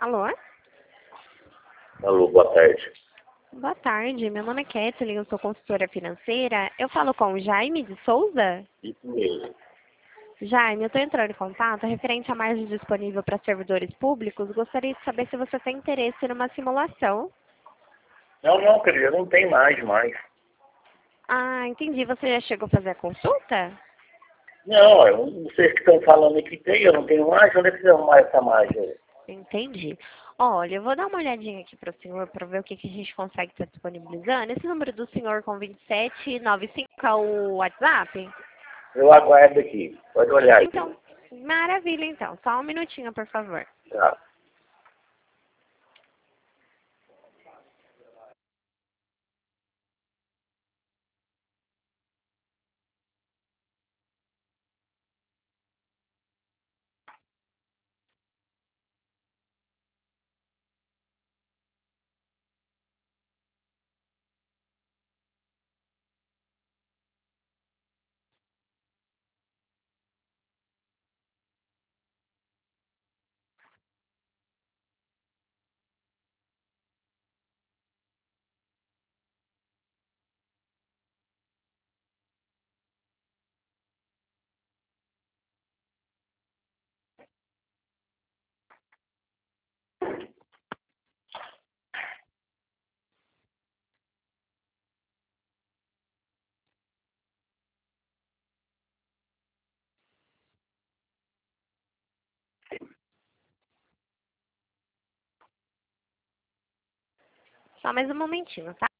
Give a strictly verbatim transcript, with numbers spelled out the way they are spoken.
Alô? Alô, boa tarde. Boa tarde, meu nome é Kathleen, eu sou consultora financeira. Eu falo com o Jaime de Souza? Isso mesmo. Jaime, eu estou entrando em contato referente à margem disponível para servidores públicos. Gostaria de saber se você tem interesse numa simulação. Não, não, querida, não tem mais, mais. Ah, entendi. Você já chegou a fazer a consulta? Não, eu, vocês que estão falando que tem, eu não tenho mais, onde é que vocês arrumar essa margem aí? Entendi. Olha, eu vou dar uma olhadinha aqui para o senhor para ver o que, que a gente consegue estar disponibilizando. Esse número do senhor com vinte e sete noventa e cinco é o WhatsApp? Eu aguardo aqui, pode olhar aqui. Então, maravilha então. Só um minutinho, por favor. Tá. Só mais um momentinho, tá?